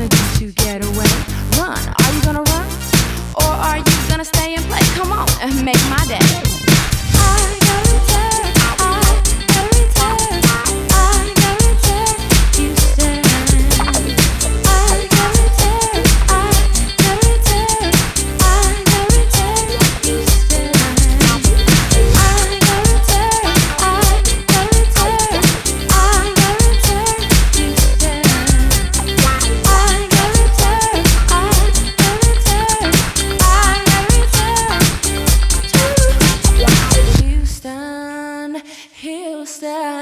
gonna do to get away? Run, are you gonna run? Or are you gonna stay and play? Come on and make my day. I gotta return, I gotta return, I gotta return, Houston. I gotta return, I gotta return, I gotta return, Houston. I gotta return, I gotta return, I gotta return, Houston. I gotta return, I gotta return, I gotta return to Houston, Houston.